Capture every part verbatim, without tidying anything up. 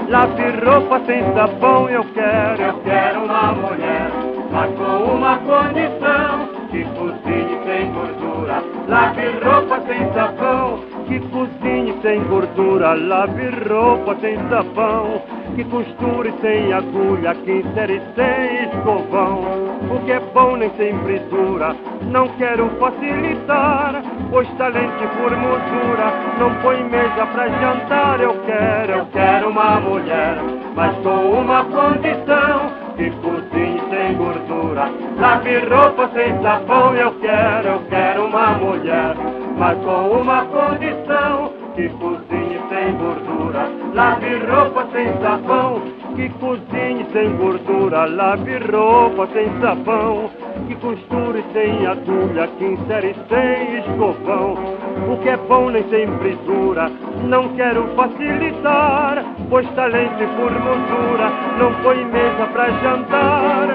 lave roupa sem sabão. Eu quero, eu quero uma mulher, mas com uma condição: que cozinhe sem gordura, lave roupa sem sabão. Que cozinhe sem gordura, lave roupa sem sabão. Que costure sem agulha, que insere sem escovão. O que é bom nem sempre dura, não quero facilitar, pois talento e formosura não põe mesa pra jantar. Eu quero, eu quero uma mulher, mas com uma condição: que cozinhe sem gordura, lave roupa sem sabão. Eu quero, eu quero uma mulher, mas com uma condição: que cozinhe sem gordura, lave roupa sem sabão. Que cozinhe sem gordura, lave roupa sem sabão. Que costure sem agulha, que insere sem escovão. O que é bom nem sempre dura, não quero facilitar, pois talento e formosura não põe mesa pra jantar.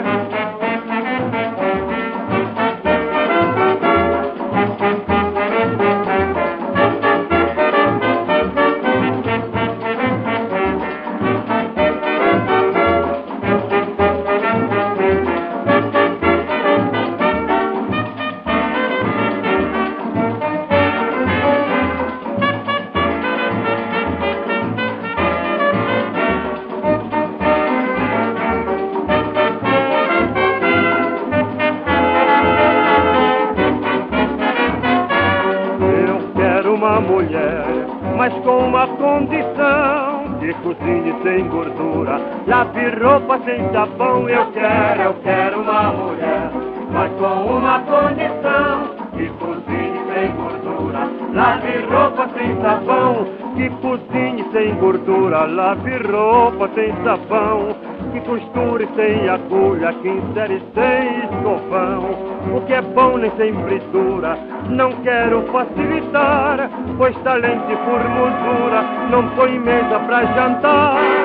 Uma mulher, mas com uma condição: que cozinhe sem gordura, lave roupa sem sabão. Eu quero, eu quero uma mulher, mas com uma condição: que cozinhe sem gordura, lave roupa sem sabão. Que cozinhe sem gordura, lave roupa sem sabão. Que costure sem agulha, que insere sem escovão. O que é bom nem sempre dura, não quero facilitar, pois talento e formosura não põe mesa pra jantar.